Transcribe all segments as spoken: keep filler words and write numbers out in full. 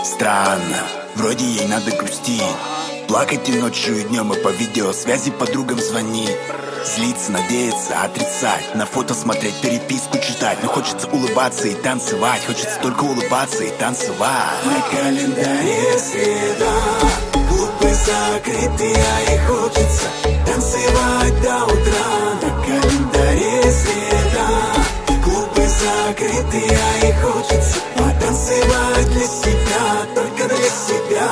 Странно, вроде ей надо грустить, плакать и ночью, и днем, и по видеосвязи подругам звонить. Злиться, надеяться, отрицать, на фото смотреть, переписку читать. Но хочется улыбаться и танцевать, хочется только улыбаться и танцевать. На календаре среда, клубы закрыты, а ей хочется танцевать до утра. На календаре среда, клубы закрыты, а ей хочется потанцевать для себя, только для себя.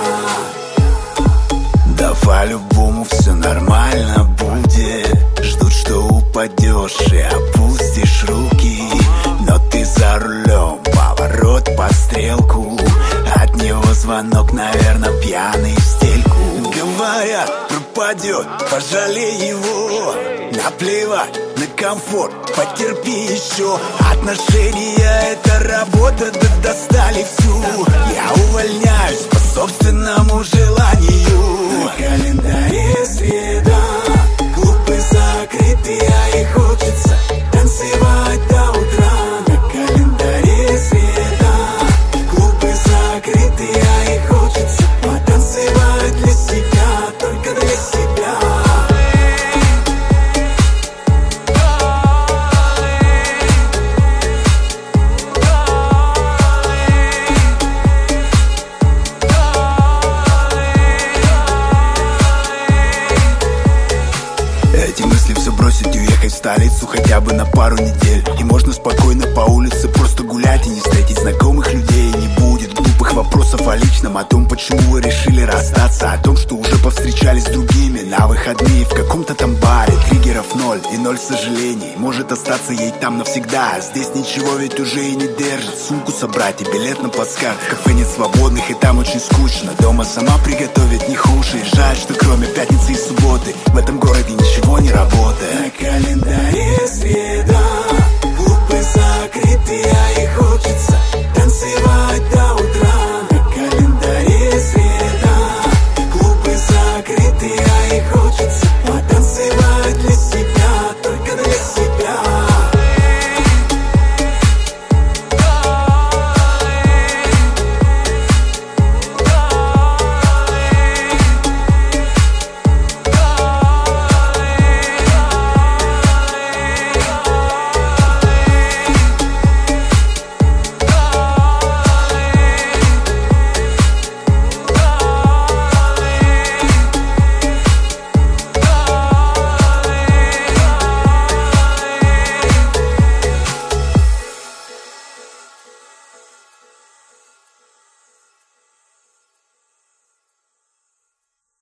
Да по-любому все нормально будет. Ждут, что упадешь и опустишь руки. Но ты за рулем, поворот по стрелку. От него звонок, наверное, пьяный в стельку. Говорят, пропадет, пожалей его. Наплевать на комфорт, потерпи еще. Отношения — это работа, да достали всю. Я увольняюсь по собственному желанию. На календаре среда, клубы закрыты, а ей хочется танцевать до утра. На календаре среда, клубы закрыты, а ей хочется потанцевать для себя, только для себя. Эти мысли все бросить и уехать в столицу хотя бы на пару недель. И можно спокойно по улице просто гулять и не встретить знакомых людей. Не будет глупых вопросов о личном, о том, почему вы решили расстаться, о том, что уже повстречались с другими на выходные в каком-то там баре. Триггеров ноль и ноль сожалений. Может остаться ей там навсегда, а здесь ничего ведь уже и не держит. Сумку собрать и билет на плацкарт. В кафе нет свободных и там очень скучно. Дома сама приготовить не хуже. И жаль, что кроме пятницы и субботы в этом городе ничего не работает. На календаре среда, клубы закрыты, а их